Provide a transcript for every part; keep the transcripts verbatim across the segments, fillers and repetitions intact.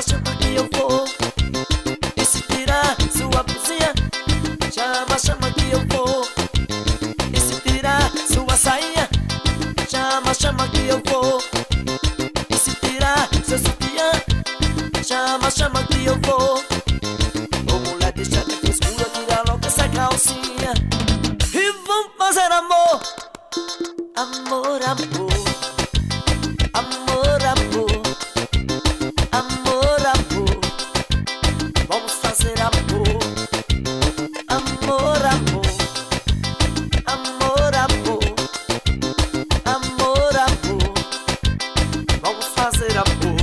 Chama, chama que eu vou. E se tirar sua blusinha, chama, chama que eu vou. E se tirar sua sainha, chama, chama que eu vou. E se tirar seu sutiã, chama, chama que eu vou. Ô mulher, deixa de frescura, tira logo essa calcinha e vamos fazer amor. Amor, amor. Amor, amor. Amor, amor. Vamos fazer amor. Amor, amor. Amor, amor. Amor, amor. Vamos fazer amor.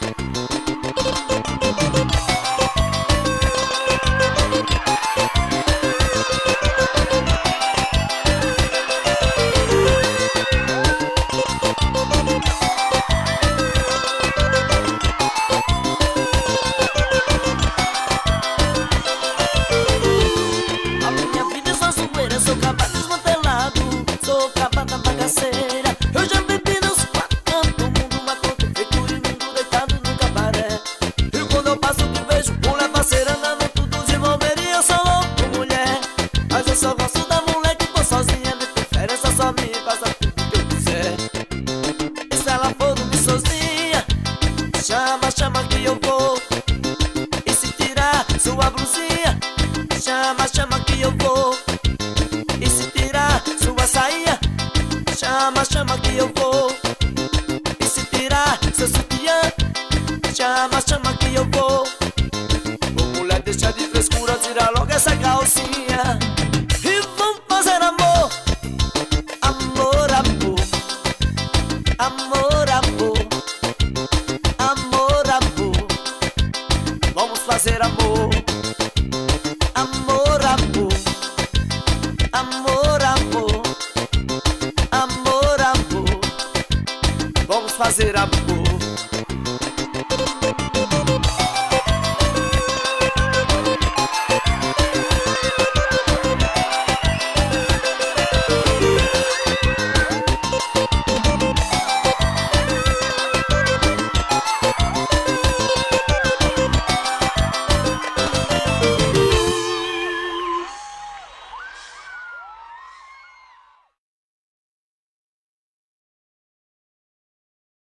Sou caba desmantelado, sou caba da bagaceira. Eu já bebi nos quatro cantos do mundo, uma conta feito e mundo deitado no cabaré. E quando eu passo que vejo mulher parceira andando tudo de bobeira, e eu sou louco, mulher. Mas eu só gosto da mulher que for sozinha, de preferência só me passa tudo que eu quiser. E se ela for dormir sozinha, chama, chama que eu vou. E se tirar sua blusinha, chama, chama que eu vou. E se tirar sua sainha, chama, chama que eu vou. E se tirar seu sutiã, chama, chama que eu vou. Ô mulher, deixa de frescura, tira logo essa calcinha e vamos fazer amor. Amor, amor. Amor, amor. Amor, amor. Vamos fazer amor.